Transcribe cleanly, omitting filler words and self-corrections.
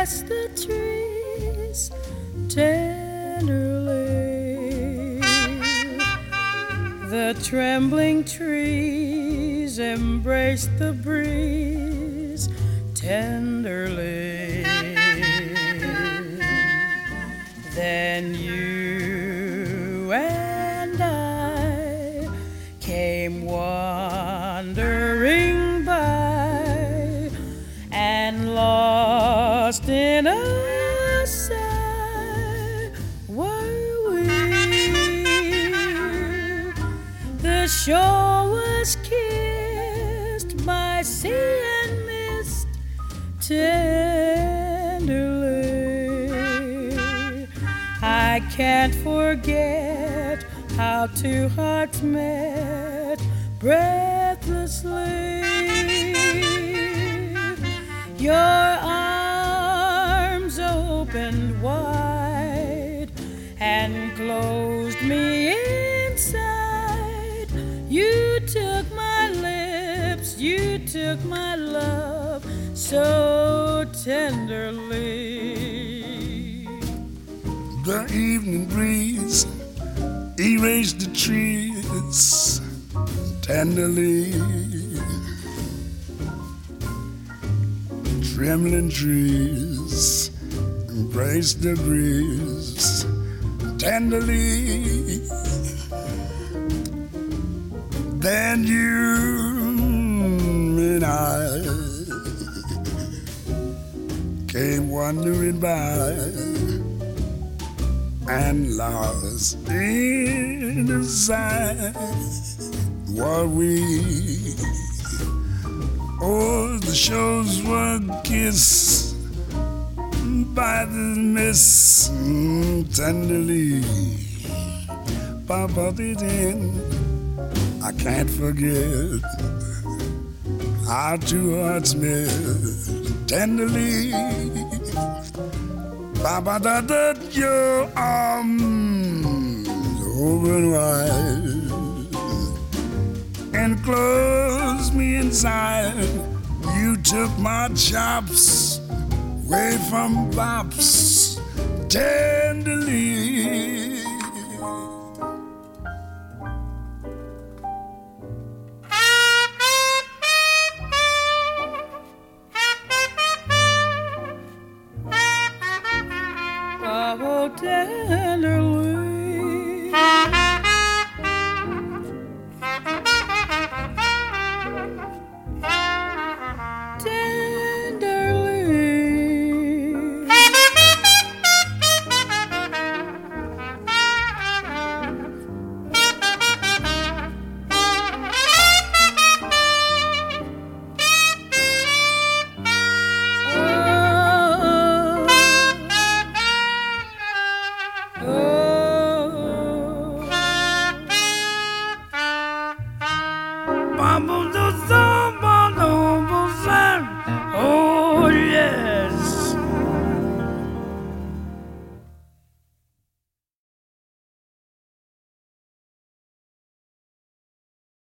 caress the trees tenderly. The trembling trees embrace the breeze tenderly. Then you and I came wandering by, and lost in a sigh were we. The shore was kissed by sea and mist tenderly. I can't forget how two hearts met breathlessly. Your arms opened wide and closed me inside. You took my lips, you took my love so tenderly. The evening breeze erased the trees tenderly. Trembling trees embraced the breeze tenderly. Then you and I came wandering by, and lost in the sight were we. Oh, the shores were kissed by the mist tenderly. Papa did in, I can't forget how two hearts met tenderly. Papa, that your arms open wide and closed me inside. You took my chops away from bops tenderly.